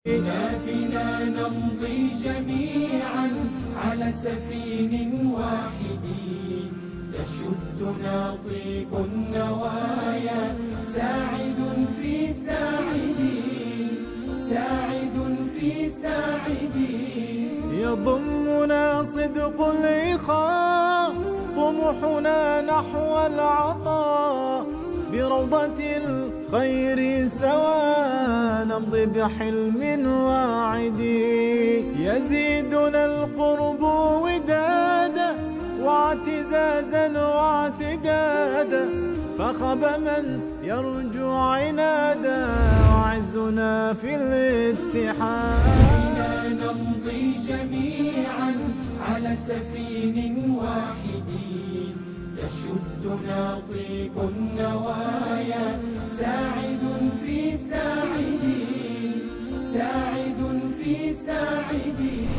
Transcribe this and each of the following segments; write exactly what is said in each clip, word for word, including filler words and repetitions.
بنا بنا نمضي جميعا على سفين واحد، يشدنا طيب النوايا، ساعد في ساعد، ساعد في ساعد. يضمنا صدق الإخاء، طموحنا نحو العطاء، بروضة الخير سوا نمضي بحلم واعد. يزيدنا القرب ودادا واعتزازا واعتقادا، فخب من يرجو عنادا، وعزنا في الاتحاد. بنا نمضي جميعا على سفين واحد، يشدنا طيب النوايا، ساعد في ساعد، ساعد في ساعد.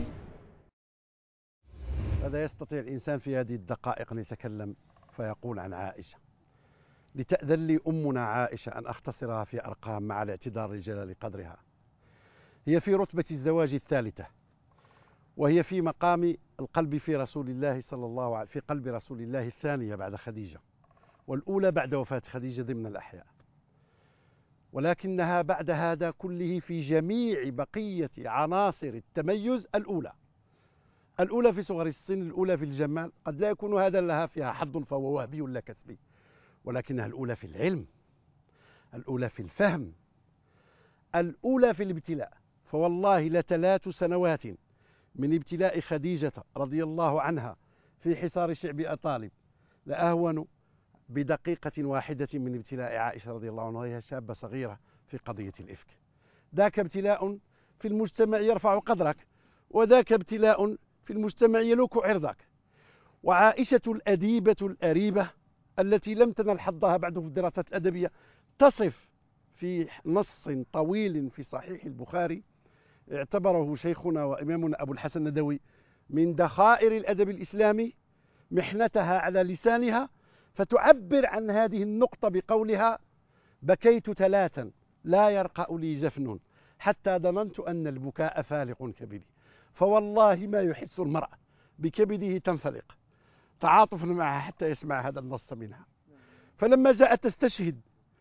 ماذا يستطيع الإنسان في هذه الدقائق أن يتكلم فيقول عن عائشة؟ لتأذن لي أمنا عائشة أن أختصرها في أرقام مع الاعتذار لجلال قدرها. هي في رتبة الزواج الثالثة، وهي في مقام القلب في رسول الله صلى الله عليه في قلب رسول الله الثانية بعد خديجة، والأولى بعد وفاة خديجة ضمن الأحياء، ولكنها بعد هذا كله في جميع بقية عناصر التميز الأولى. الأولى في صغر السن، الأولى في الجمال، قد لا يكون هذا لها فيها حظ فهو وهبي لا كسبي، ولكنها الأولى في العلم، الأولى في الفهم، الأولى في الابتلاء. فوالله لثلاث سنوات من ابتلاء خديجة رضي الله عنها في حصار شعب أطالب لأهون بدقيقة واحدة من ابتلاء عائشة رضي الله عنها وهي شابة صغيرة في قضية الإفك. ذاك ابتلاء في المجتمع يرفع قدرك، وذاك ابتلاء في المجتمع يلوك عرضك. وعائشة الأديبة الأريبة التي لم تنل حظها بعد في الدراسات الأدبية تصف في نص طويل في صحيح البخاري اعتبره شيخنا وإمامنا أبو الحسن الندوي من دخائر الأدب الإسلامي محنتها على لسانها، فتعبر عن هذه النقطة بقولها: بكيت ثلاثا لا يرقأ لي جفن حتى ظننت أن البكاء فالق كبدي. فوالله ما يحس المرء بكبده تنفلق تعاطفا معها حتى يسمع هذا النص منها. فلما جاءت تستشهد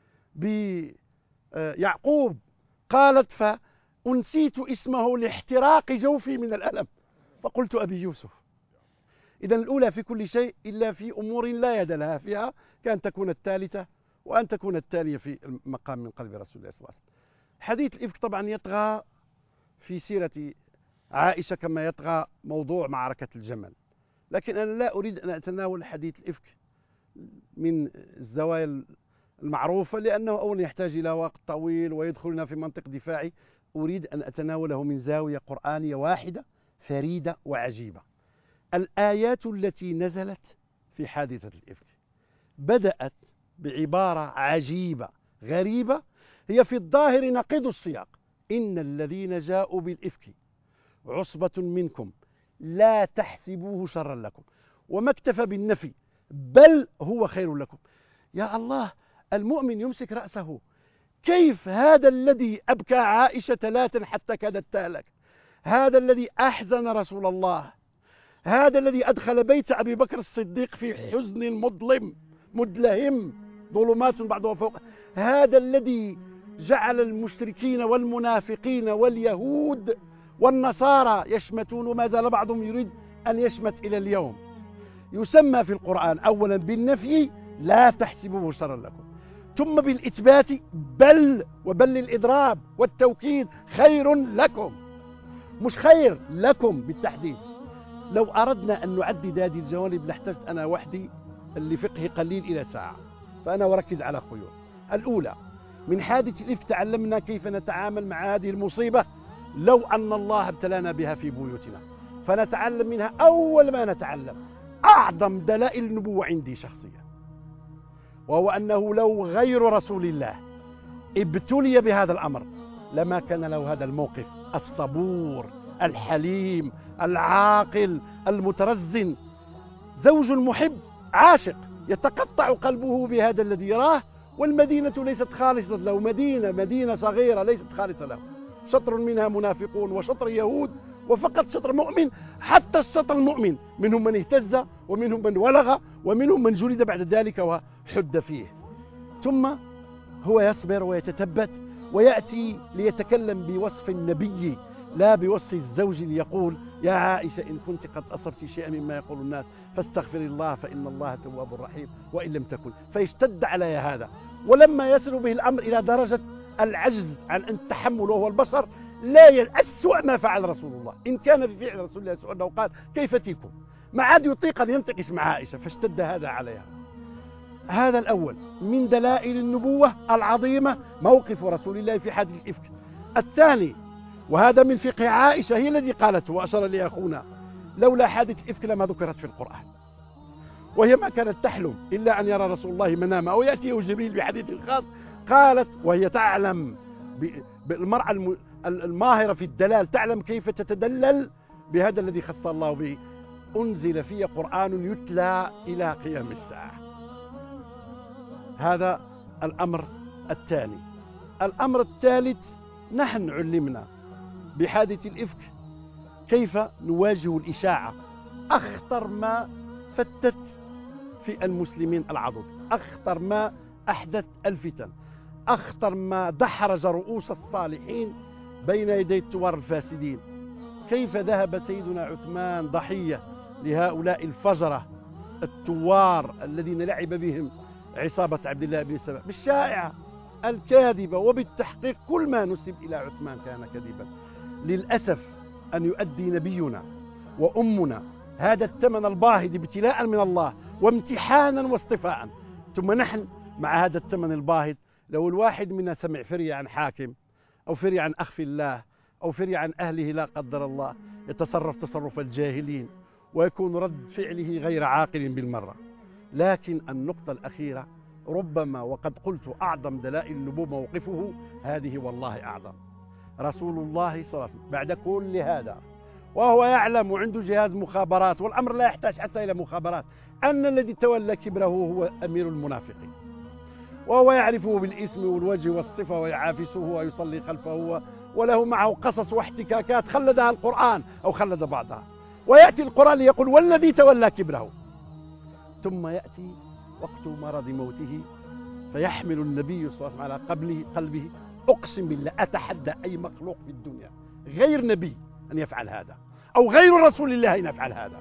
بيعقوب قالت: فأنسيت اسمه لاحتراق جوفي من الألم فقلت أبي يوسف. إذن الأولى في كل شيء إلا في أمور لا يد لها فيها، كأن تكون الثالثة وأن تكون التالية في المقام من قلب رسول الله صلى الله عليه وسلم. حديث الإفك طبعا يطغى في سيرة عائشة كما يطغى موضوع معركة الجمل، لكن أنا لا أريد أن أتناول حديث الإفك من الزوايا المعروفة، لأنه أولا يحتاج إلى وقت طويل ويدخلنا في منطق دفاعي. أريد أن أتناوله من زاوية قرآنية واحدة فريدة وعجيبة. الآيات التي نزلت في حادثة الإفك بدأت بعبارة عجيبة غريبة، هي في الظاهر نقيض السياق: إن الذين جاءوا بالإفك عصبة منكم لا تحسبوه شرا لكم، وما اكتفى بالنفي بل هو خير لكم. يا الله، المؤمن يمسك رأسه. كيف هذا الذي أبكى عائشة ثلاثا حتى كادت تهلك، هذا الذي أحزن رسول الله، هذا الذي أدخل بيت أبي بكر الصديق في حزن مظلم مدلهم ظلمات بعضها فوق، هذا الذي جعل المشركين والمنافقين واليهود والنصارى يشمتون، وما زال بعضهم يريد أن يشمت إلى اليوم، يسمى في القرآن أولا بالنفي لا تحسبوه شرا لكم، ثم بالإثبات بل، وبل للإضراب والتوكيد، خير لكم، مش خير لكم بالتحديد. لو أردنا أن نعدد هذه الجوانب لاحتجت أنا وحدي لفقه قليل إلى ساعة، فأنا أركز على خيول. الأولى، من حادث الإفك تعلمنا كيف نتعامل مع هذه المصيبة لو أن الله ابتلانا بها في بيوتنا، فنتعلم منها أول ما نتعلم أعظم دلائل النبوة عندي شخصيا، وهو أنه لو غير رسول الله ابتلي بهذا الأمر لما كان له هذا الموقف الصبور الحليم العاقل المترزن. زوج محب عاشق يتقطع قلبه بهذا الذي يراه، والمدينة ليست خالصة له، مدينة مدينة صغيرة ليست خالصة له. شطر منها منافقون وشطر يهود وفقط شطر مؤمن. حتى الشطر المؤمن منهم من اهتز ومنهم من ولغ ومنهم من جلد بعد ذلك وحد فيه. ثم هو يصبر ويتثبت ويأتي ليتكلم بوصف النبي لا بوصف الزوج، ليقول يا عائشة إن كنت قد أصبت شيئا مما يقول الناس فاستغفر الله فإن الله تواب رحيم وإن لم تكن. فيشتد علي هذا، ولما يصل به الأمر إلى درجة العجز عن التحمل وهو البشر لا يأسوأ ما فعل رسول الله. إن كان في فعل رسول الله سؤال قال كيف تيكم ما عاد يطيق أن ينطق اسم عائشة، فاشتد هذا عليها. هذا الأول من دلائل النبوة العظيمة موقف رسول الله في حادث الإفك. الثاني وهذا من فقه عائشة هي الذي قالته وأشار لي أخونا لولا حادث الإفك لما ذكرت في القرآن، وهي ما كانت تحلم إلا أن يرى رسول الله مناما أو يأتيه جبريل بحديث خاص. قالت وهي تعلم بالمرأة الماهرة في الدلال تعلم كيف تتدلل بهذا الذي خص الله به. أنزل فيه قرآن يتلى إلى قيام الساعة. هذا الأمر الثاني. الأمر الثالث نحن علمنا بحادث الإفك كيف نواجه الإشاعة، أخطر ما فتت في المسلمين العضد، أخطر ما أحدث الفتن، أخطر ما دحرج رؤوس الصالحين بين يدي الثوار الفاسدين. كيف ذهب سيدنا عثمان ضحية لهؤلاء الفجرة الثوار الذين لعب بهم عصابة عبد الله بن سبأ بالشائعة الكاذبة، وبالتحقيق كل ما نسب إلى عثمان كان كذبا. للأسف أن يؤدي نبينا وأمنا هذا الثمن الباهظ ابتلاء من الله وامتحانا واصطفاء، ثم نحن مع هذا الثمن الباهظ لو الواحد منا سمع فري عن حاكم أو فري عن أخف الله أو فري عن أهله لا قدر الله يتصرف تصرف الجاهلين ويكون رد فعله غير عاقل بالمرة. لكن النقطة الأخيرة ربما وقد قلت أعظم دلائل النبوة موقفه هذه والله أعظم. رسول الله صلى الله عليه وسلم بعد كل هذا وهو يعلم وعنده جهاز مخابرات، والأمر لا يحتاج حتى إلى مخابرات، أن الذي تولى كبره هو أمير المنافقين، وهو يعرفه بالاسم والوجه والصفة ويعافسه ويصلي خلفه، وله معه قصص واحتكاكات خلدها القرآن أو خلد بعضها، ويأتي القرآن ليقول والذي تولى كبره. ثم يأتي وقت مرض موته فيحمل النبي صلى الله عليه وسلم على قبله قلبه، أقسم بالله أتحدى أي مخلوق في الدنيا غير نبي أن يفعل هذا أو غير رسول الله أن يفعل هذا.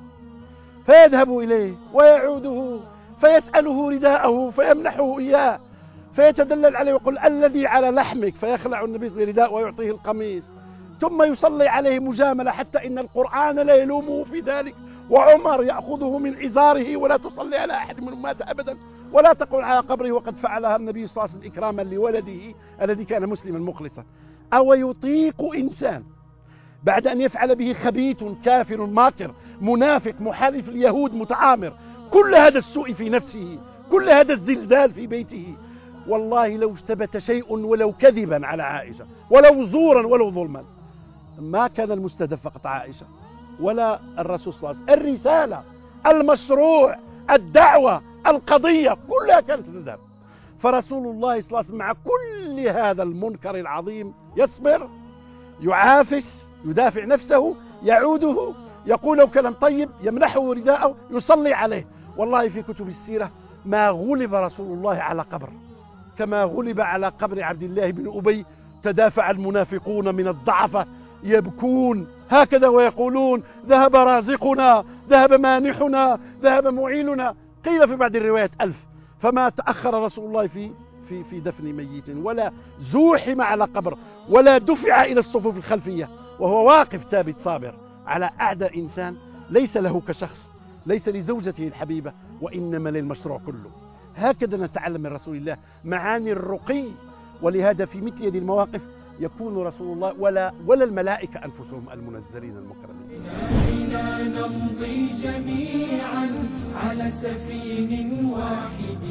فيذهب إليه ويعوده فيسأله رداءه فيمنحه إياه فيتدلل عليه ويقول الذي على لحمك، فيخلع النبي الرداء ويعطيه القميص، ثم يصلي عليه مجاملة حتى إن القرآن لا يلومه في ذلك، وعمر يأخذه من إزاره ولا تصلي على أحد منهم مات أبدا ولا تقول على قبره، وقد فعلها النبي صلى الله عليه وسلم إكراما لولده الذي كان مسلما مخلصا. أو يطيق إنسان بعد أن يفعل به خبيث كافر ماكر منافق محالف اليهود متآمر كل هذا السوء في نفسه، كل هذا الزلزال في بيته، والله لو اشتبت شيء ولو كذبا على عائشة ولو زورا ولو ظلما ما كان المستهدف فقط عائشة ولا الرسول صلى الله عليه وسلم، الرسالة المشروع الدعوة القضية كلها كانت تذهب. فرسول الله صلى الله عليه وسلم مع كل هذا المنكر العظيم يصبر، يعافس، يدافع نفسه، يعوده، يقول له كلام طيب، يمنحه رداءه، يصلي عليه. والله في كتب السيرة ما غلب رسول الله على قبر كما غلب على قبر عبد الله بن أبي. تدافع المنافقون من الضعفة يبكون هكذا ويقولون ذهب رازقنا، ذهب مانحنا، ذهب معيننا، قيل في بعض الروايات ألف. فما تأخر رسول الله في في في دفن ميت ولا زوحم على قبر ولا دفع إلى الصفوف الخلفية، وهو واقف ثابت صابر على أعداء إنسان ليس له كشخص، ليس لزوجته الحبيبة، وإنما للمشروع كله. هكذا نتعلم من رسول الله معاني الرقي. ولهذا في مثل هذه المواقف يكون رسول الله ولا ولا الملائكة أنفسهم المنزلين المكرمين. بنا نمضي جميعا على سفين واحد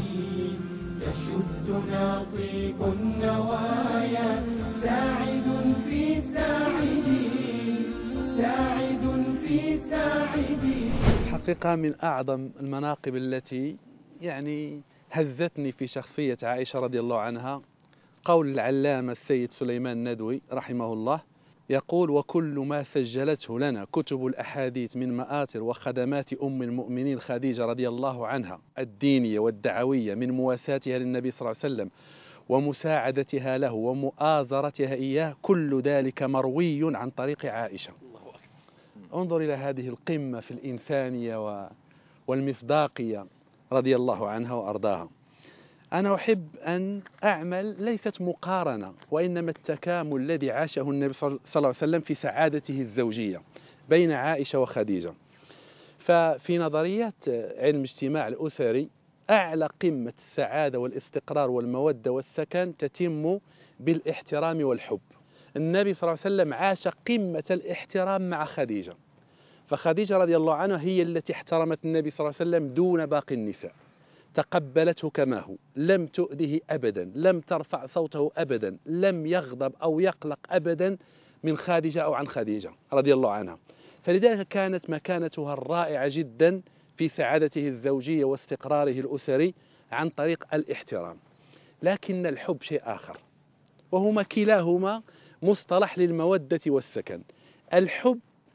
يشدنا طيب النوايا ساعد في ساعدي ساعد في ساعدي. الحقيقة من أعظم المناقب التي يعني هزتني في شخصية عائشة رضي الله عنها قول العلامة السيد سليمان الندوي رحمه الله يقول: وكل ما سجلته لنا كتب الأحاديث من مآثر وخدمات أم المؤمنين خديجة رضي الله عنها الدينية والدعوية من مواساتها للنبي صلى الله عليه وسلم ومساعدتها له ومؤازرتها إياه، كل ذلك مروي عن طريق عائشة. انظر إلى هذه القمة في الإنسانية والمصداقية رضي الله عنها وأرضاها. أنا أحب أن أعمل ليست مقارنة، وإنما التكامل الذي عاشه النبي صلى الله عليه وسلم في سعادته الزوجية بين عائشة وخديجة. ففي نظريات علم الاجتماع الأسري أعلى قمة السعادة والاستقرار والمودة والسكن تتم بالاحترام والحب. النبي صلى الله عليه وسلم عاش قمة الاحترام مع خديجة، فخديجة رضي الله عنها هي التي احترمت النبي صلى الله عليه وسلم دون باقي النساء، تقبلته كما هو، لم تؤذه أبدا، لم ترفع صوته أبدا، لم يغضب أو يقلق أبدا من خديجة أو عن خديجة رضي الله عنها. فلذلك كانت مكانتها الرائعة جدا في سعادته الزوجية واستقراره الأسري عن طريق الاحترام. لكن الحب شيء آخر، وهما كلاهما مصطلح للمودة والسكن. الحب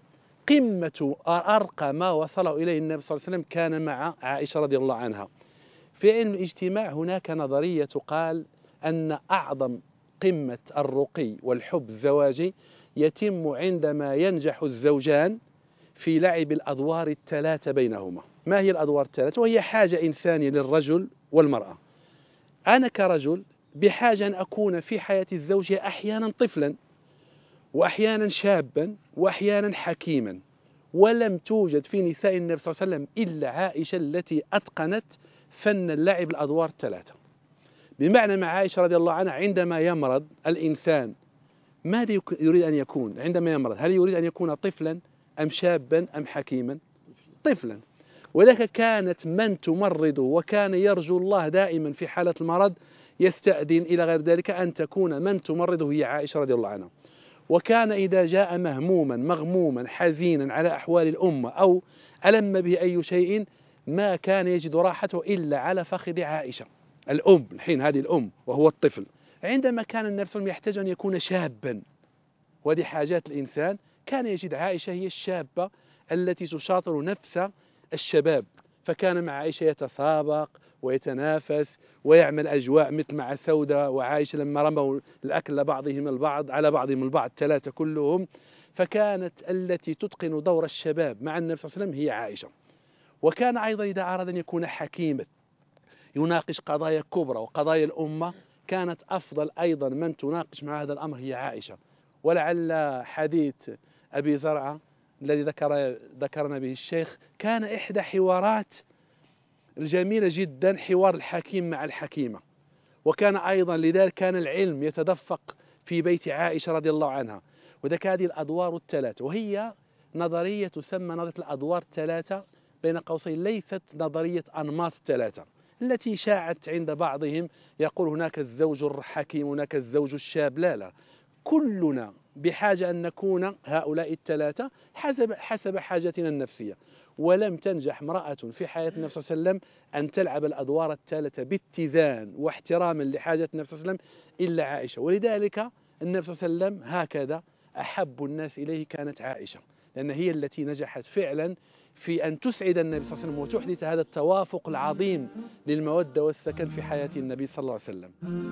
قمة أرقى ما وصله إليه النبي صلى الله عليه وسلم كان مع عائشة رضي الله عنها. في علم الاجتماع هناك نظرية تقال أن أعظم قمة الرقي والحب الزواجي يتم عندما ينجح الزوجان في لعب الأدوار الثلاثة بينهما. ما هي الأدوار الثلاثة؟ وهي حاجة إنسانية للرجل والمرأة. أنا كرجل بحاجة أن أكون في حياة الزوج أحيانا طفلا، وأحيانا شابا، وأحيانا حكيما، ولم توجد في نساء النبي صلى الله عليه وسلم إلا عائشة التي أتقنت فن اللعب الأدوار الثلاثة. بمعنى مع عائشة رضي الله عنها عندما يمرض الإنسان ماذا يريد أن يكون عندما يمرض؟ هل يريد أن يكون طفلا أم شابا أم حكيما؟ طفلا. ولذلك كانت من تمرضه وكان يرجو الله دائما في حالة المرض يستأذن إلى غير ذلك أن تكون من تمرضه هي عائشة رضي الله عنها. وكان إذا جاء مهموما مغموما حزينا على أحوال الأمة أو ألم به أي شيء ما كان يجد راحته إلا على فخذ عائشة الأم، الحين هذه الأم وهو الطفل. عندما كان النبي صلى الله عليه وسلم يحتاج أن يكون شابا، وهذه حاجات الإنسان، كان يجد عائشة هي الشابة التي تشاطر نفس الشباب، فكان مع عائشة يتسابق ويتنافس ويعمل أجواء مثل مع سودة وعائشة لما رموا الأكل لبعضهم البعض على بعضهم البعض ثلاثة كلهم. فكانت التي تتقن دور الشباب مع النبي صلى الله عليه وسلم هي عائشة. وكان أيضا إذا أراد أن يكون حكيما يناقش قضايا كبرى وقضايا الأمة، كانت أفضل أيضا من تناقش مع هذا الأمر هي عائشة. ولعل حديث أبي زرعة الذي ذكر ذكرنا به الشيخ كان إحدى حوارات الجميلة جدا، حوار الحكيم مع الحكيمة. وكان أيضا لذلك كان العلم يتدفق في بيت عائشة رضي الله عنها. وذلك هذه الأدوار الثلاثة، وهي نظرية تسمى نظرية الأدوار الثلاثة بين قوسين، ليست نظرية أنماط الثلاثة التي شاعت عند بعضهم، يقول هناك الزوج الحكيم هناك الزوج الشاب. لا لا، كلنا بحاجة أن نكون هؤلاء الثلاثة حسب حسب حاجتنا النفسية. ولم تنجح امرأة في حياة النبي صلى الله عليه وسلم أن تلعب الأدوار الثلاثة باتزان واحتراما لحاجة النبي صلى الله عليه وسلم إلا عائشة. ولذلك النبي صلى الله عليه وسلم هكذا أحب الناس إليه كانت عائشة، لأن هي التي نجحت فعلا في أن تسعد النبي صلى الله عليه وسلم وتحدث هذا التوافق العظيم للمودة والسكن في حياة النبي صلى الله عليه وسلم.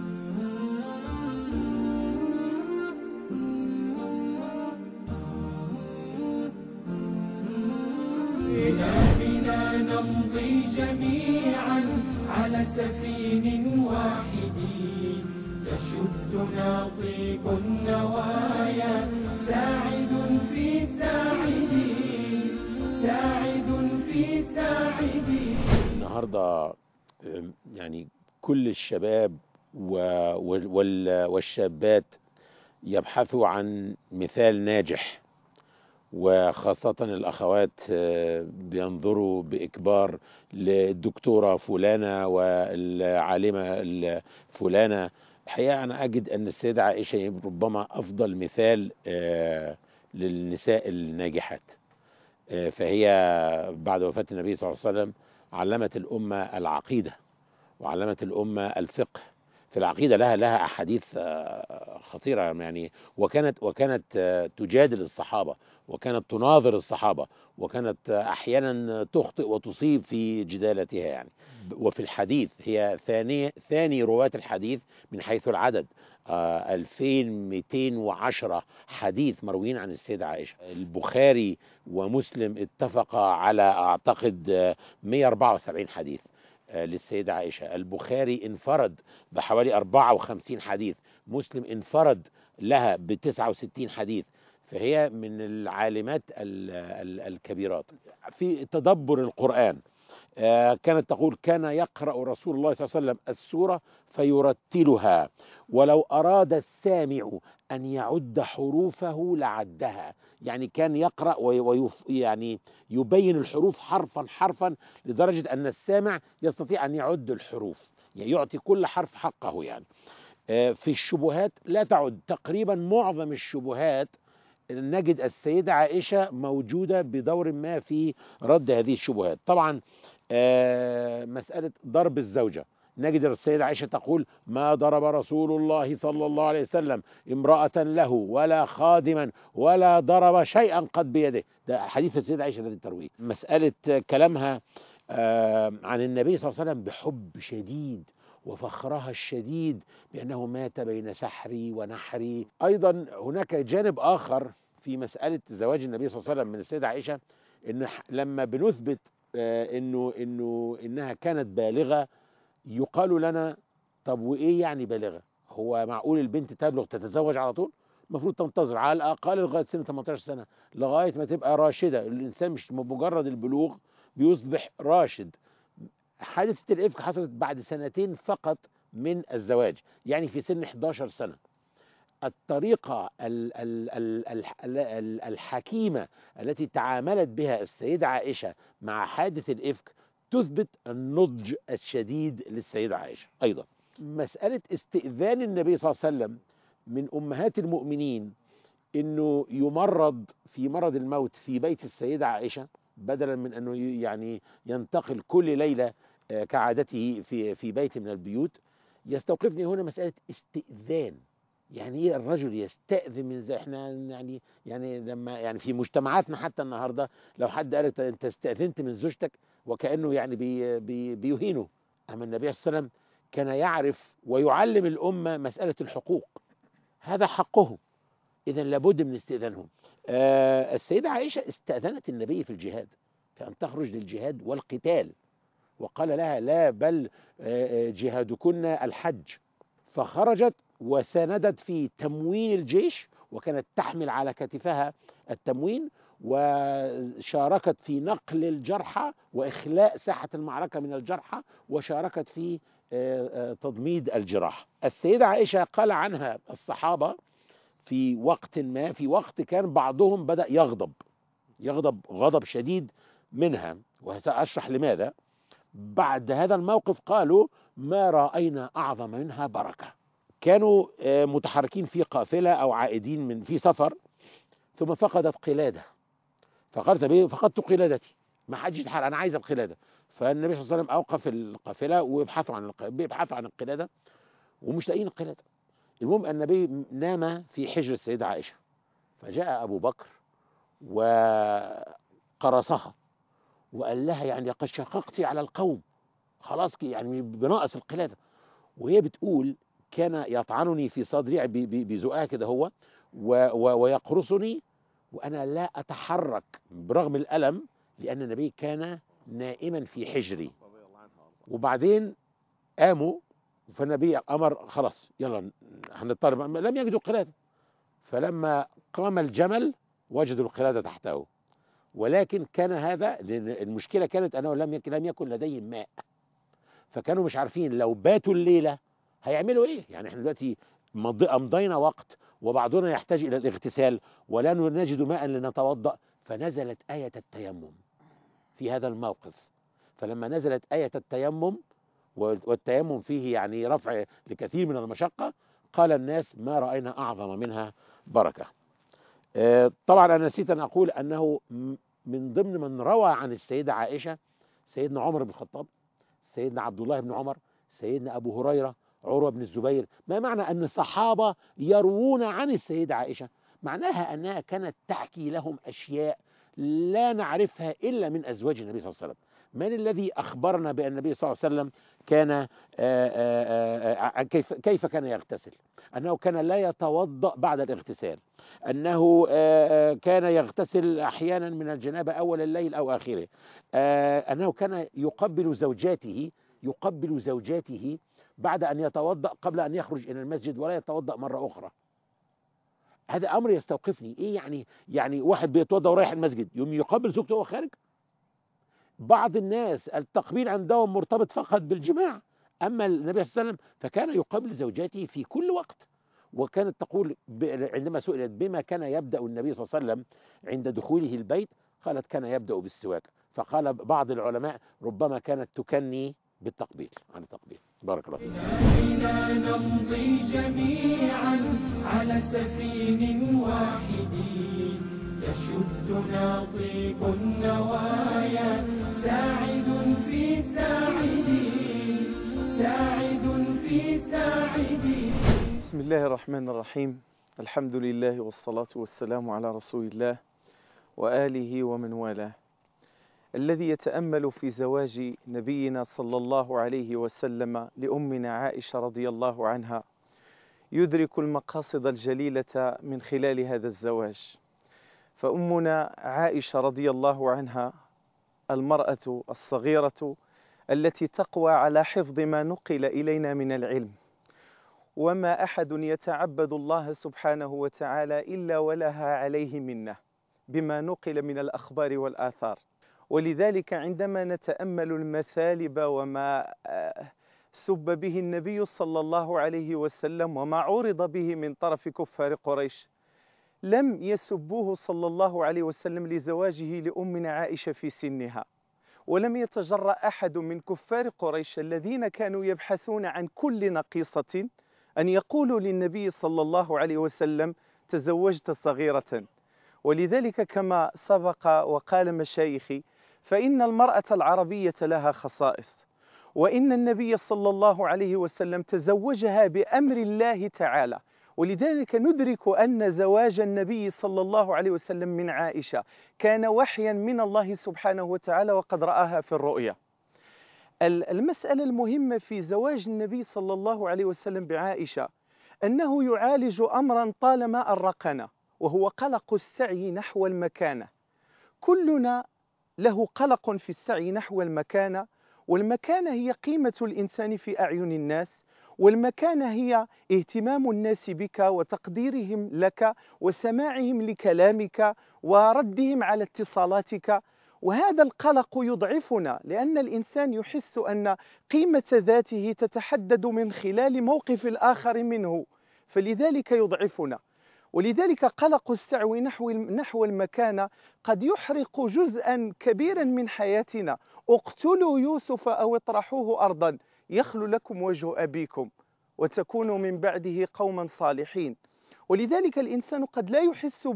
بنا بنا نمضي جميعا على سفين واحد يشدنا طيب النوايا، ساعد في ساعدين ساعد في ساعدين. النهارده يعني كل الشباب والشابات يبحثوا عن مثال ناجح، وخاصة الأخوات بينظروا بإكبار للدكتورة فلانة والعالمة الفلانة. الحقيقة أنا أجد أن السيدة عائشة ربما أفضل مثال للنساء الناجحات. فهي بعد وفاة النبي صلى الله عليه وسلم علمت الأمة العقيدة وعلمت الأمة الفقه، في العقيدة لها لها أحاديث خطيرة يعني، وكانت وكانت تجادل الصحابة، وكانت تناظر الصحابة، وكانت أحيانا تخطئ وتصيب في جدالتها يعني. وفي الحديث هي ثاني ثاني رواة الحديث من حيث العدد، ألفين ومئتين وعشرة حديث مرويين عن السيدة عائشة. البخاري ومسلم اتفقا على أعتقد مئة وأربعة وسبعين حديث للسيدة عائشة. البخاري انفرد بحوالي أربعة وخمسين حديث، مسلم انفرد لها ب تسعة وستين حديث، فهي من العالمات الكبيرات في تدبر القرآن. كانت تقول: كان يقرأ رسول الله صلى الله عليه وسلم السورة فيرتلها، ولو أراد السامع أن يعد حروفه لعدها. يعني كان يقرأ ويف يعني يبين الحروف حرفا حرفا، لدرجة أن السامع يستطيع أن يعد الحروف، يعني يعطي كل حرف حقه. يعني في الشبهات لا تعد، تقريبا معظم الشبهات نجد السيدة عائشة موجودة بدور ما في رد هذه الشبهات. طبعا مسألة ضرب الزوجة، نجد السيدة عائشة تقول: ما ضرب رسول الله صلى الله عليه وسلم امرأة له ولا خادما ولا ضرب شيئا قد بيده. ده حديث السيدة عائشة الذي ترويه. مسألة كلامها عن النبي صلى الله عليه وسلم بحب شديد، وفخرها الشديد بأنه مات بين سحري ونحري. أيضا هناك جانب آخر في مسألة زواج النبي صلى الله عليه وسلم من السيدة عائشة، إن لما بنثبت إنه إنه إنها كانت بالغة، يقال لنا: طب وإيه يعني بالغة؟ هو معقول البنت تبلغ تتزوج على طول؟ المفروض تنتظر على الأقل لغاية سنة ثمانية عشر سنة، لغاية ما تبقى راشدة. الإنسان مش مجرد البلوغ بيصبح راشد. حادثة الإفك حصلت بعد سنتين فقط من الزواج، يعني في سن إحدى عشرة سنة. الطريقة الحكيمة التي تعاملت بها السيدة عائشة مع حادث الإفك تثبت النضج الشديد للسيدة عائشة. أيضا مسألة استئذان النبي صلى الله عليه وسلم من أمهات المؤمنين أنه يمرض في مرض الموت في بيت السيدة عائشة، بدلا من أنه يعني ينتقل كل ليلة كعادته في في بيت من البيوت، يستوقفني هنا مسألة استئذان. يعني ايه الرجل يستأذن من زي احنا يعني يعني لما يعني في مجتمعاتنا حتى النهارده لو حد قال انت استأذنت من زوجتك وكأنه يعني بي بي بيهينه. اما النبي صلى الله عليه وسلم كان يعرف ويعلم الأمة مسألة الحقوق، هذا حقهم، إذا لابد من استئذانهم. آه السيدة عائشة استأذنت النبي في الجهاد، في أن تخرج للجهاد والقتال، وقال لها: لا بل جهادكن الحج. فخرجت وساندت في تموين الجيش، وكانت تحمل على كتفها التموين، وشاركت في نقل الجرحى وإخلاء ساحة المعركة من الجرحى، وشاركت في تضميد الجراح. السيدة عائشة قال عنها الصحابة في وقت ما، في وقت كان بعضهم بدأ يغضب يغضب غضب شديد منها، وسأشرح لماذا. بعد هذا الموقف قالوا: ما رأينا أعظم منها بركة. كانوا متحركين في قافلة أو عائدين من في سفر، ثم فقدت قلادة، فقالت: فقدت قلادتي، ما حدش يتحرك، أنا عايز القلادة. فالنبي صلى الله عليه وسلم أوقف القافلة ويبحثوا عن بيبحثوا عن القلادة ومش لاقيين القلادة. المهم النبي نام في حجر السيدة عائشة، فجاء أبو بكر وقرصها وقال لها: يعني قد شققتي على القوم، خلاص يعني بناقص القلادة. وهي بتقول: كان يطعنني في صدري بزقها كده هو ويقرصني وأنا لا أتحرك برغم الألم، لأن النبي كان نائما في حجري. وبعدين قاموا، فالنبي أمر: خلاص يلا هنضطر، لم يجدوا القلادة. فلما قام الجمل وجدوا القلادة تحته، ولكن كان هذا المشكلة كانت أنه لم يكن لم يكن لديهم ماء، فكانوا مش عارفين لو باتوا الليلة هيعملوا ايه. يعني احنا دلوقتي مضينا وقت وبعضنا يحتاج الى الاغتسال ولا نجد ماء لنتوضأ، فنزلت آية التيمم في هذا الموقف. فلما نزلت آية التيمم، والتيمم فيه يعني رفع لكثير من المشقة، قال الناس: ما رأينا أعظم منها بركة. طبعا أنا نسيت أن أقول أنه من ضمن من روى عن السيدة عائشة سيدنا عمر بن الخطاب، سيدنا عبد الله بن عمر، سيدنا أبو هريرة عروة بن الزبير. ما معنى أن الصحابة يروون عن السيدة عائشة؟ معناها أنها كانت تحكي لهم أشياء لا نعرفها إلا من أزواج النبي صلى الله عليه وسلم. من الذي أخبرنا بأن النبي صلى الله عليه وسلم كان آآ آآ كيف كيف كان يغتسل؟ أنه كان لا يتوضأ بعد الاغتسال، أنه كان يغتسل أحيانا من الجنابة أول الليل أو آخره، أنه كان يقبل زوجاته يقبل زوجاته بعد أن يتوضأ قبل أن يخرج إلى المسجد ولا يتوضأ مرة أخرى. هذا أمر يستوقفني. إيه يعني؟ يعني واحد بيتوضأ ورايح المسجد يوم يقبل زوجته وهو خارج؟ بعض الناس التقبيل عندهم مرتبط فقط بالجماع، أما النبي صلى الله عليه وسلم فكان يقبل زوجاته في كل وقت. وكانت تقول عندما سئلت بما كان يبدأ النبي صلى الله عليه وسلم عند دخوله البيت، قالت كان يبدأ بالسواك. فقال بعض العلماء ربما كانت تكني بالتقبيل عن التقبيل. بارك الله فيك. بنا نمضي جميعا على سفين واحد يشدنا طيب النوايا ساعد في ساعدين ساعد في ساعدين. بسم الله الرحمن الرحيم. الحمد لله والصلاة والسلام على رسول الله وآله ومن والاه. الذي يتأمل في زواج نبينا صلى الله عليه وسلم لأمنا عائشة رضي الله عنها يدرك المقاصد الجليلة من خلال هذا الزواج. فأمنا عائشة رضي الله عنها المرأة الصغيرة التي تقوى على حفظ ما نقل إلينا من العلم، وما أحد يتعبد الله سبحانه وتعالى إلا ولها عليه منة بما نقل من الأخبار والآثار. ولذلك عندما نتأمل المثالب وما سب به النبي صلى الله عليه وسلم وما عرض به من طرف كفار قريش، لم يسبوه صلى الله عليه وسلم لزواجه لأمنا عائشة في سنها، ولم يتجرأ أحد من كفار قريش الذين كانوا يبحثون عن كل نقيصة أن يقولوا للنبي صلى الله عليه وسلم تزوجت صغيرة. ولذلك كما سبق وقال مشايخي فإن المرأة العربية لها خصائص، وإن النبي صلى الله عليه وسلم تزوجها بأمر الله تعالى. ولذلك ندرك أن زواج النبي صلى الله عليه وسلم من عائشة كان وحيا من الله سبحانه وتعالى وقد رآها في الرؤيا. المسألة المهمة في زواج النبي صلى الله عليه وسلم بعائشة أنه يعالج أمرا طالما أرقنا، وهو قلق السعي نحو المكانة. كلنا له قلق في السعي نحو المكانة، والمكانة هي قيمة الإنسان في أعين الناس، والمكانة هي اهتمام الناس بك وتقديرهم لك وسماعهم لكلامك وردهم على اتصالاتك. وهذا القلق يضعفنا لأن الإنسان يحس أن قيمة ذاته تتحدد من خلال موقف الآخر منه، فلذلك يضعفنا. ولذلك قلق السعي نحو نحو المكانة قد يحرق جزءا كبيرا من حياتنا. اقتلوا يوسف أو اطرحوه أرضا يخل لكم وجه أبيكم وتكونوا من بعده قوما صالحين. ولذلك الإنسان قد لا يحس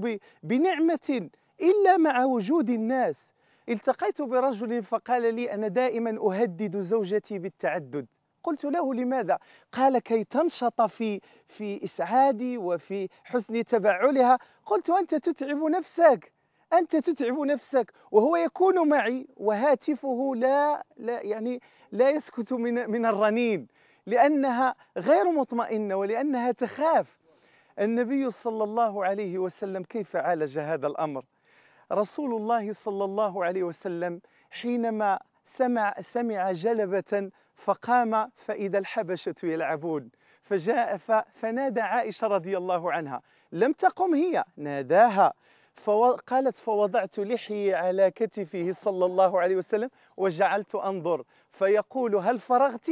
بنعمة إلا مع وجود الناس. التقيت برجل فقال لي أنا دائما أهدد زوجتي بالتعدد. قلت له لماذا؟ قال كي تنشط في في إسعادي وفي حسن تبعلها. قلت أنت تتعب نفسك أنت تتعب نفسك وهو يكون معي وهاتفه لا لا يعني لا يسكت من من الرنين لأنها غير مطمئنة ولأنها تخاف. النبي صلى الله عليه وسلم كيف عالج هذا الأمر؟ رسول الله صلى الله عليه وسلم حينما سمع سمع جلبة فقام فإذا الحبشة يلعبون، فجاء فنادى عائشة رضي الله عنها، لم تقم هي، ناداها فقالت فوضعت لحيي على كتفه صلى الله عليه وسلم وجعلت أنظر فيقول هل فرغت؟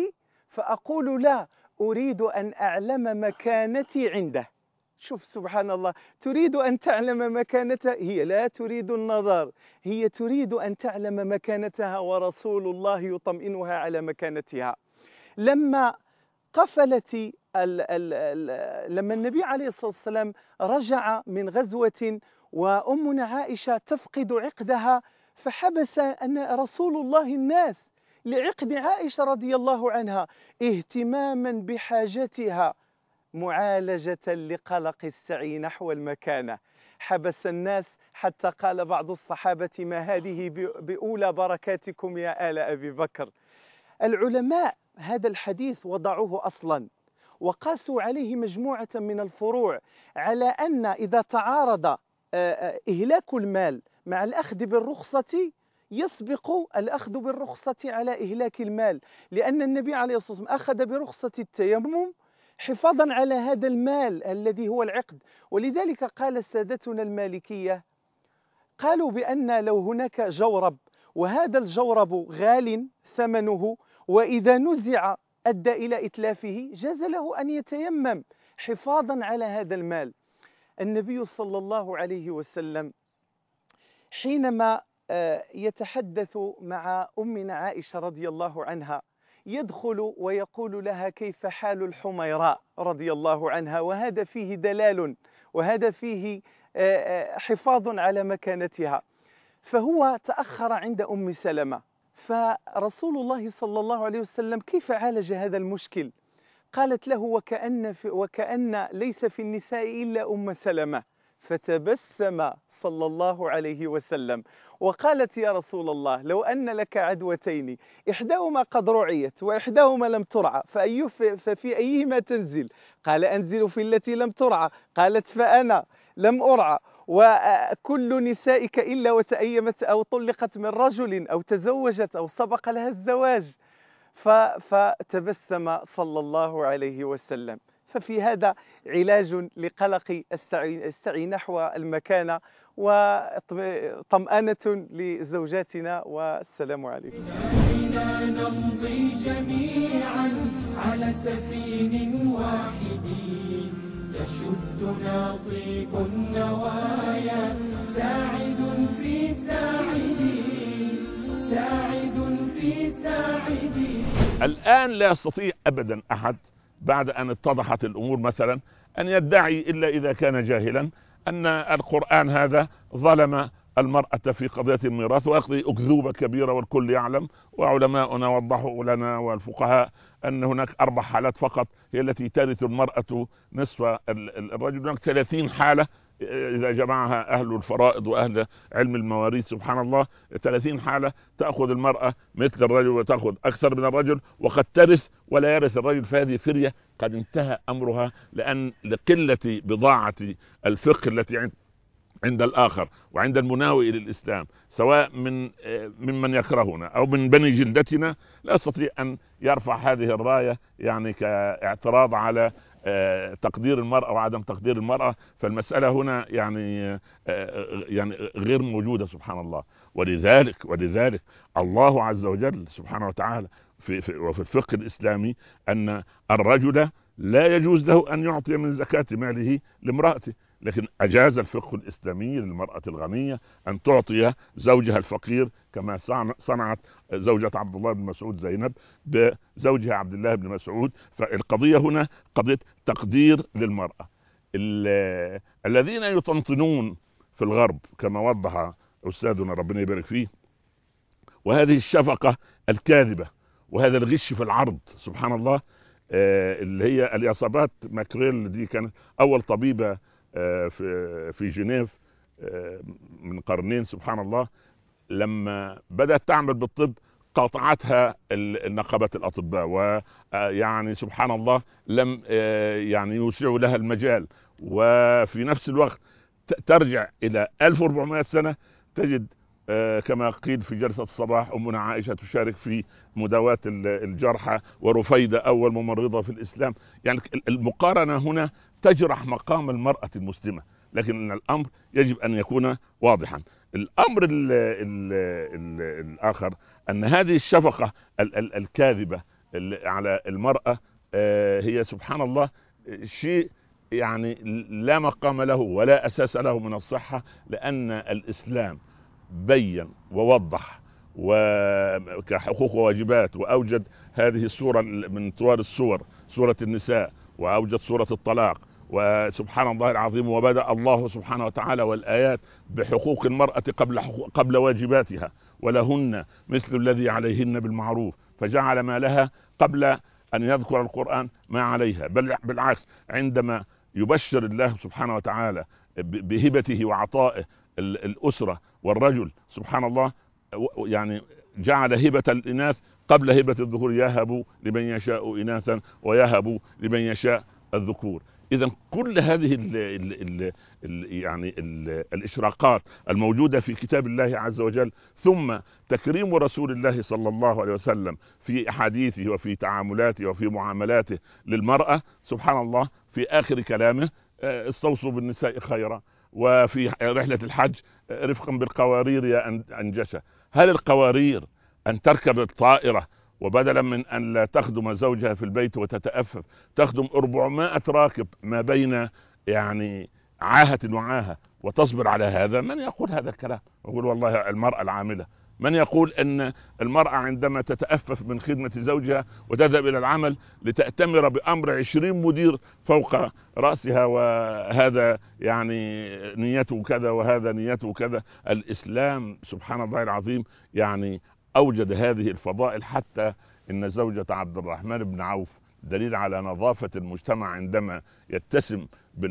فأقول لا، أريد أن أعلم مكانتي عنده. شوف سبحان الله، تريد أن تعلم مكانتها، هي لا تريد النظر، هي تريد أن تعلم مكانتها ورسول الله يطمئنها على مكانتها. لما قفلت ال ال ال لما النبي عليه الصلاة والسلام رجع من غزوة وأمنا عائشة تفقد عقدها، فحبس أن رسول الله الناس لعقد عائشة رضي الله عنها اهتماما بحاجتها معالجة لقلق السعي نحو المكانة. حبس الناس حتى قال بعض الصحابة: ما هذه بأولى بركاتكم يا آل أبي بكر. العلماء هذا الحديث وضعوه أصلا وقاسوا عليه مجموعة من الفروع، على أن إذا تعارض إهلاك المال مع الأخذ بالرخصة يسبق الأخذ بالرخصة على إهلاك المال، لأن النبي عليه الصلاة والسلام أخذ برخصة التيمم حفاظا على هذا المال الذي هو العقد. ولذلك قال سادتنا المالكية، قالوا بأن لو هناك جورب وهذا الجورب غال ثمنه وإذا نزع أدى إلى إتلافه، جاز له أن يتيمم حفاظا على هذا المال. النبي صلى الله عليه وسلم حينما يتحدث مع أمنا عائشة رضي الله عنها يدخل ويقول لها: كيف حال الحميراء رضي الله عنها؟ وهذا فيه دلال وهذا فيه حفاظ على مكانتها. فهو تأخر عند أم سلمة، فرسول الله صلى الله عليه وسلم كيف عالج هذا المشكل؟ قالت له: وكأن, في وكأن ليس في النساء إلا أم سلمة. فتبسم صلى الله عليه وسلم وقالت: يا رسول الله، لو أن لك عدوتين إحداهما قد رعيت وإحداهما لم ترعى فأي ففي أيهما تنزل؟ قال: أنزل في التي لم ترعى. قالت: فأنا لم أرعى، وكل نسائك إلا وتأيمت أو طلقت من رجل أو تزوجت أو سبق لها الزواج. فتبسم صلى الله عليه وسلم. ففي هذا علاج لقلق السعي, السعي نحو المكانة وطمأنة لزوجاتنا. والسلام عليكم. بنا نمضي جميعا على سفين واحد يشدنا طيب النوايا، ساعد في ساعدي ساعد في ساعدي. الآن لا يستطيع أبدا أحد بعد أن اتضحت الأمور مثلا أن يدعي إلا إذا كان جاهلا أن القرآن هذا ظلم المرأة في قضية الميراث، ويقضي أكذوبة كبيرة والكل يعلم. وعلماؤنا وضحوا لنا والفقهاء أن هناك أربع حالات فقط هي التي ترث المرأة نصف الرجل. هناك ثلاثين حالة إذا جمعها أهل الفرائض وأهل علم المواريث، سبحان الله، ثلاثين حالة تأخذ المرأة مثل الرجل وتأخذ أكثر من الرجل وقد ترث ولا يرث الرجل. فهذه فرية قد انتهى أمرها، لأن لقلة بضاعة الفقه التي عند عند الآخر وعند المناوئ للإسلام، سواء من ممن يكرهنا أو من بني جلدتنا، لا يستطيع أن يرفع هذه الراية يعني كاعتراض على تقدير المرأة وعدم تقدير المرأة. فالمسألة هنا يعني يعني غير موجودة، سبحان الله. ولذلك ولذلك الله عز وجل سبحانه وتعالى في في وفي الفقه الإسلامي أن الرجل لا يجوز له أن يعطي من زكاة ماله لامرأته، لكن أجاز الفقه الإسلامي للمرأة الغنية أن تعطي زوجها الفقير، كما صنعت زوجة عبد الله بن مسعود زينب بزوجها عبد الله بن مسعود. فالقضية هنا قضية تقدير للمرأة. الذين يطنطنون في الغرب كما وضح أستاذنا ربنا يبارك فيه، وهذه الشفقة الكاذبة وهذا الغش في العرض، سبحان الله، اللي هي الياصابات ماكريل دي كانت أول طبيبة في في جنيف من قرنين، سبحان الله. لما بدأت تعمل بالطب قاطعتها نقابة الأطباء، ويعني سبحان الله لم يعني يوسعوا لها المجال. وفي نفس الوقت ترجع إلى ألف وأربعمائة سنة تجد كما قيل في جلسة الصباح أمنا عائشة تشارك في مداواة الجرحى، ورفيدة أول ممرضة في الإسلام. يعني المقارنة هنا تجرح مقام المرأة المسلمة، لكن الأمر يجب أن يكون واضحا. الأمر ال ال ال الآخر أن هذه الشفقة ال ال الكاذبة على المرأة هي سبحان الله شيء يعني لا مقام له ولا أساس له من الصحة، لأن الإسلام بين ووضح وكحقوق وواجبات، وأوجد هذه السورة من طوال السور، سورة النساء، وأوجد سورة الطلاق، وسبحان الله العظيم، وبدأ الله سبحانه وتعالى والآيات بحقوق المرأة قبل قبل واجباتها، ولهن مثل الذي عليهن بالمعروف، فجعل ما لها قبل أن يذكر القرآن ما عليها، بل بالعكس عندما يبشر الله سبحانه وتعالى بهبته وعطائه الأسرة والرجل سبحان الله، يعني جعل هبة الإناث قبل هبة الذكور، يهب لمن يشاء إناثا ويهب لمن يشاء الذكور. إذا كل هذه ال ال ال ال يعني ال الإشراقات الموجودة في كتاب الله عز وجل، ثم تكريم رسول الله صلى الله عليه وسلم في أحاديثه وفي تعاملاته وفي معاملاته للمرأة سبحان الله، في آخر كلامه استوصوا بالنساء خيرا، وفي رحلة الحج رفقا بالقوارير يا أنجشة. هل القوارير أن تركب الطائرة وبدلا من أن لا تخدم زوجها في البيت وتتأفف تخدم أربعمائة راكب ما بين يعني عاهة وعاهة وتصبر على هذا؟ من يقول هذا الكلام؟ يقول والله المرأة العاملة. من يقول أن المرأة عندما تتأفف من خدمة زوجها وتذهب إلى العمل لتأتمر بأمر عشرين مدير فوق رأسها، وهذا يعني نيته كذا وهذا نيته كذا؟ الإسلام سبحان الله العظيم يعني أوجد هذه الفضائل، حتى إن زوجة عبد الرحمن بن عوف دليل على نظافة المجتمع عندما يتسم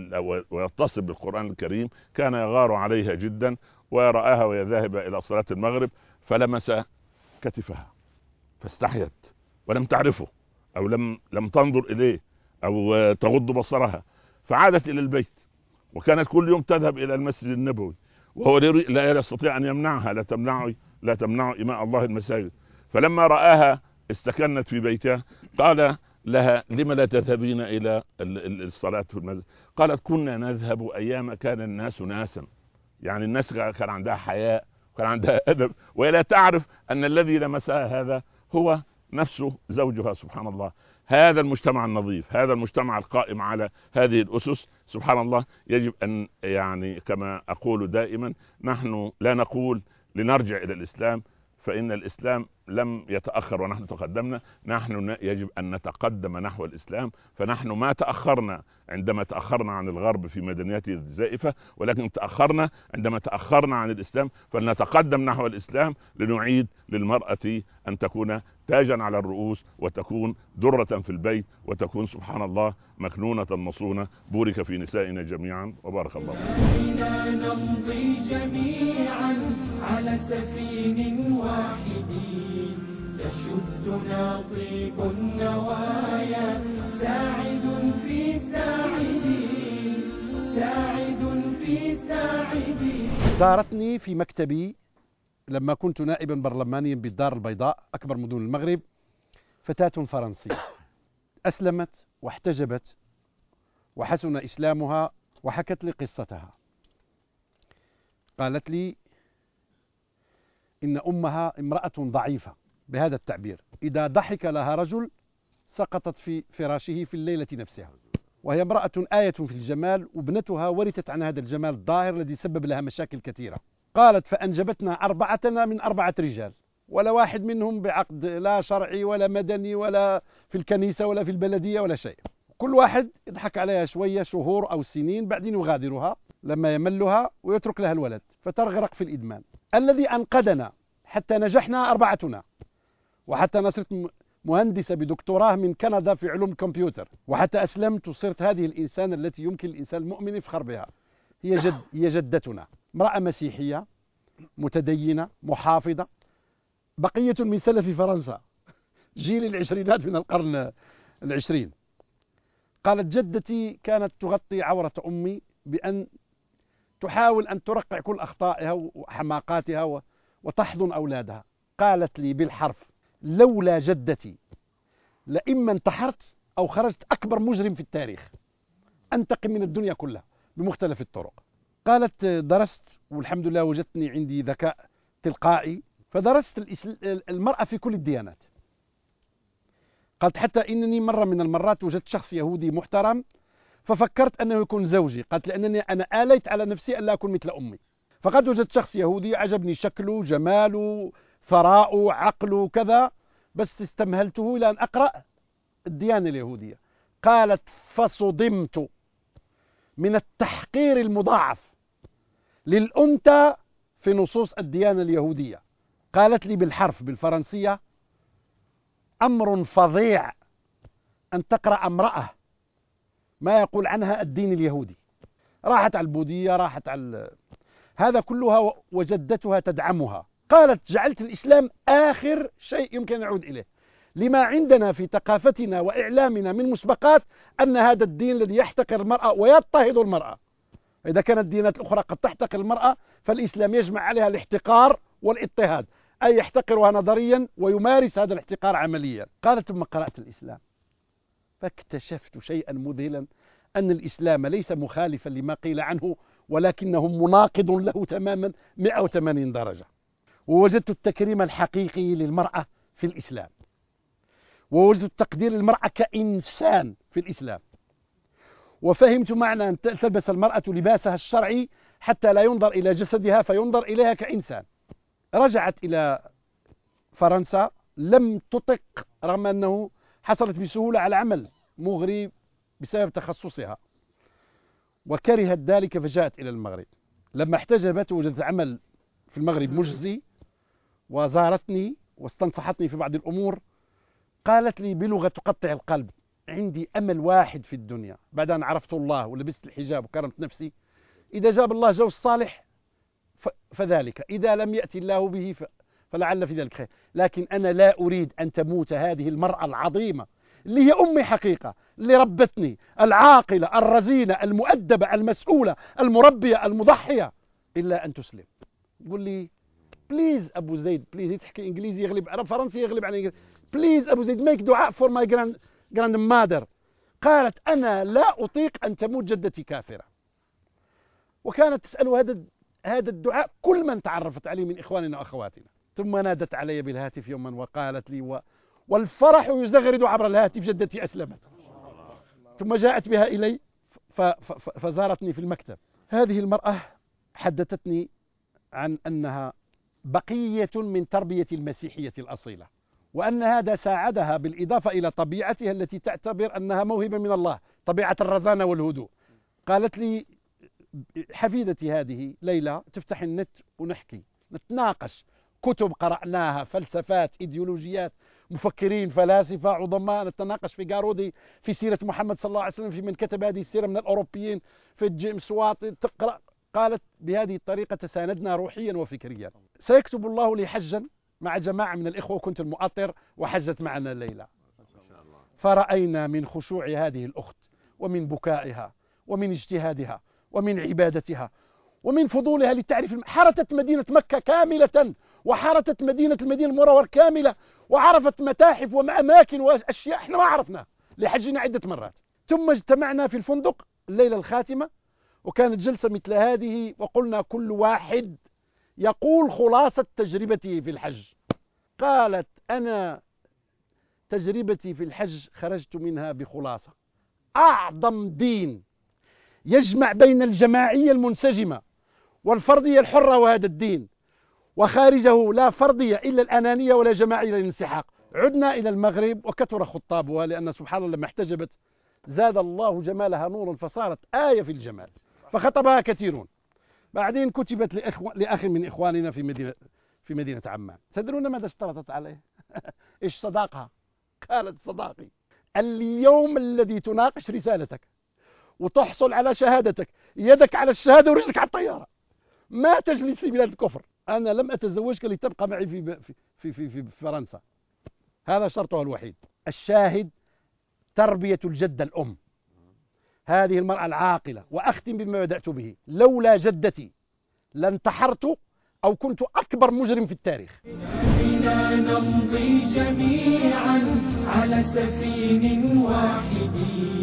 ويتصل بالقرآن الكريم كان يغار عليها جدا، ورآها وهي ذاهبة إلى صلاة المغرب فلمس كتفها فاستحيت ولم تعرفه أو لم لم تنظر إليه أو تغض بصرها، فعادت إلى البيت، وكانت كل يوم تذهب إلى المسجد النبوي وهو لا يستطيع أن يمنعها، لا تمنعي لا تمنعوا إماء الله المساجد. فلما رآها استكنت في بيتها قال لها لم لا تذهبين إلى الصلاة في المسجد؟ قالت كنا نذهب أيام كان الناس ناسا، يعني الناس كان عندها حياء كان عندها أدب، ولا تعرف أن الذي لمسها هذا هو نفسه زوجها سبحان الله. هذا المجتمع النظيف، هذا المجتمع القائم على هذه الأسس سبحان الله، يجب أن يعني كما أقول دائما نحن لا نقول لنرجع إلى الإسلام، فإن الإسلام لم يتأخر ونحن تقدمنا، نحن يجب أن نتقدم نحو الإسلام. فنحن ما تأخرنا عندما تأخرنا عن الغرب في مدنياته الزائفة، ولكن تأخرنا عندما تأخرنا عن الإسلام، فلنتقدم نحو الإسلام لنعيد للمرأة أن تكون تاجا على الرؤوس، وتكون درة في البيت، وتكون سبحان الله مكنونة مصونة. بورك في نسائنا جميعا وبارك الله. بنا نمضي جميعا على سفين واحد يشدنا طيب النوايا، ساعد في ساعدي ساعد في ساعدي. زارتني في مكتبي لما كنت نائبا برلمانيا بالدار البيضاء أكبر مدن المغرب فتاة فرنسية أسلمت واحتجبت وحسن إسلامها، وحكت لي قصتها. قالت لي إن أمها امرأة ضعيفة بهذا التعبير، إذا ضحك لها رجل سقطت في فراشه في الليلة نفسها، وهي امرأة آية في الجمال، وابنتها ورثت عن هذا الجمال الظاهر الذي سبب لها مشاكل كثيرة. قالت فأنجبتنا أربعتنا من أربعة رجال، ولا واحد منهم بعقد لا شرعي ولا مدني ولا في الكنيسة ولا في البلدية ولا شيء، كل واحد يضحك عليها شوية شهور أو سنين بعدين يغادرها لما يملها ويترك لها الولد فترغرق في الإدمان. الذي أنقذنا حتى نجحنا أربعتنا، وحتى أنا صرت مهندسة بدكتوراه من كندا في علوم الكمبيوتر، وحتى أسلمت وصرت هذه الإنسان التي يمكن الإنسان المؤمن يفخر بها. هي جد هي جدتنا، امرأة مسيحية متدينة محافظة، بقية من سلف فرنسا، جيل العشرينات من القرن العشرين. قالت جدتي كانت تغطي عورة أمي بأن تحاول أن ترقع كل أخطائها وحماقاتها وتحضن أولادها. قالت لي بالحرف لولا جدتي لإما انتحرت أو خرجت أكبر مجرم في التاريخ، أنتقم من الدنيا كلها بمختلف الطرق. قالت درست والحمد لله وجدتني عندي ذكاء تلقائي، فدرست المرأة في كل الديانات. قالت حتى إنني مرة من المرات وجدت شخص يهودي محترم ففكرت أنه يكون زوجي، قالت لأنني أنا آليت على نفسي ألا أكون مثل أمي. فقد وجدت شخص يهودي عجبني شكله جماله ثراؤه عقله كذا، بس استمهلته إلى أن أقرأ الديانة اليهودية. قالت فصدمت من التحقير المضاعف للأنثى في نصوص الديانة اليهودية. قالت لي بالحرف بالفرنسية: أمر فظيع أن تقرأ امرأة ما يقول عنها الدين اليهودي. راحت على البوذية، راحت على هذا كلها، وجدتها تدعمها. قالت: جعلت الإسلام آخر شيء يمكن أن نعود إليه، لما عندنا في ثقافتنا وإعلامنا من مسبقات أن هذا الدين الذي يحتقر المرأة ويضطهد المرأة. إذا كانت الديانات الأخرى قد تحتقر المرأة، فالإسلام يجمع عليها الاحتقار والاضطهاد، أي يحتقرها نظريا ويمارس هذا الاحتقار عمليا. قالت: ثم قرأت الإسلام فاكتشفت شيئا مذهلا، أن الإسلام ليس مخالفا لما قيل عنه، ولكنه مناقض له تماما مئة وثمانين درجة. ووجدت التكريم الحقيقي للمرأة في الإسلام، ووجدت تقدير المرأة كإنسان في الإسلام، وفهمت معنى أن تلبس المرأة لباسها الشرعي حتى لا ينظر إلى جسدها، فينظر إليها كإنسان. رجعت إلى فرنسا، لم تطق رغم أنه حصلت بسهولة على عمل مغري بسبب تخصصها، وكرهت ذلك فجاءت إلى المغرب. لما احتجبت وجدت عمل في المغرب مجزي، وزارتني واستنصحتني في بعض الأمور. قالت لي بلغة تقطع القلب: عندي أمل واحد في الدنيا بعد أن عرفت الله ولبست الحجاب وكرمت نفسي، إذا جاب الله زوج صالح فذلك، إذا لم يأتي الله به فلعل في ذلك خير، لكن أنا لا أريد أن تموت هذه المرأة العظيمة اللي هي أمي حقيقة، اللي ربتني، العاقلة الرزينة المؤدبة المسؤولة المربية المضحية، إلا أن تسلم. يقول لي: بليز أبو زيد، بليز، تحكي إنجليزي يغلب على فرنسي يغلب على إنجليزي، بليز أبو زيد ميك دعاء فور ماي جراند جراند مادر. قالت: أنا لا أطيق أن تموت جدتي كافرة. وكانت تسأل هذا هذا الدعاء كل من تعرفت عليه من إخواننا وأخواتنا. ثم نادت علي بالهاتف يوما وقالت لي: و والفرح يزغرد عبر الهاتف، جدتي أسلمت. ثم جاءت بها إلي فزارتني في المكتب. هذه المرأة حدثتني عن أنها بقية من تربية المسيحية الأصيلة، وأن هذا ساعدها بالإضافة إلى طبيعتها التي تعتبر أنها موهبة من الله، طبيعة الرزانة والهدوء. قالت لي: حفيدتي هذه ليلى تفتح النت ونحكي نتناقش كتب قرأناها، فلسفات، إيديولوجيات، مفكرين، فلاسفة، عظماء، نتناقش في جارودي، في سيرة محمد صلى الله عليه وسلم، في من كتب هذه السيرة من الأوروبيين، في جيمس وات، تقرأ. قالت: بهذه الطريقة تساندنا روحيا وفكريا. سيكتب الله لي حجا مع جماعة من الإخوة، وكنت المؤطر، وحجت معنا ليلى. فرأينا من خشوع هذه الأخت ومن بكائها ومن اجتهادها ومن عبادتها ومن فضولها لتعرف، حرتت مدينة مكة كاملة، وحرتت مدينة المدينة المنورة كاملة، وعرفت متاحف وأماكن وأشياء احنا ما عرفناها لحجنا عدة مرات. ثم اجتمعنا في الفندق الليلة الخاتمة، وكانت جلسة مثل هذه، وقلنا كل واحد يقول خلاصة تجربته في الحج. قالت: أنا تجربتي في الحج خرجت منها بخلاصة: أعظم دين يجمع بين الجماعية المنسجمة والفردية الحرة، وهذا الدين، وخارجه لا فردية إلا الأنانية ولا جماعية إلا الانسحاق. عدنا إلى المغرب وكثر خطابها، لأن سبحان الله لما احتجبت زاد الله جمالها نورا فصارت آية في الجمال، فخطبها كثيرون. بعدين كتبت لأخو... لأخ من إخواننا في مدينة في مدينة عمان. تدرون ماذا اشترطت عليه؟ إيش صداقها؟ قالت: صداقي اليوم الذي تناقش رسالتك وتحصل على شهادتك، يدك على الشهادة ورجلك على الطيارة، ما تجلس في بلاد الكفر. أنا لم أتزوجك لتبقى معي في في في في فرنسا، هذا شرطها الوحيد. الشاهد تربية الجدة الأم، هذه المرأة العاقلة. وأختم بما بدأت به: لولا جدتي لانتحرت أو كنت أكبر مجرم في التاريخ. بنا نمضي جميعا على سفين واحد،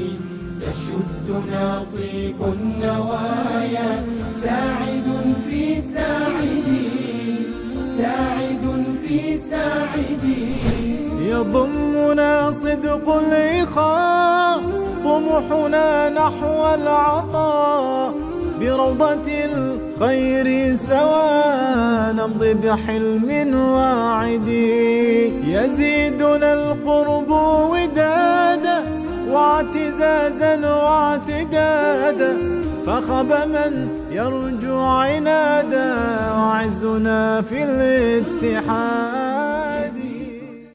يشدنا طيب النوايا، ساعد في ساعدين، ساعد في ساعدين. يضمنا صدق الإخاء، طموحنا نحو العطاء، بروضة الخير سوا نمضي بحلم واعد. يزيدنا القرب ودادا واعتزازا واعتدادا، فخاب من يرجو عنادا وعزنا في الاتحاد.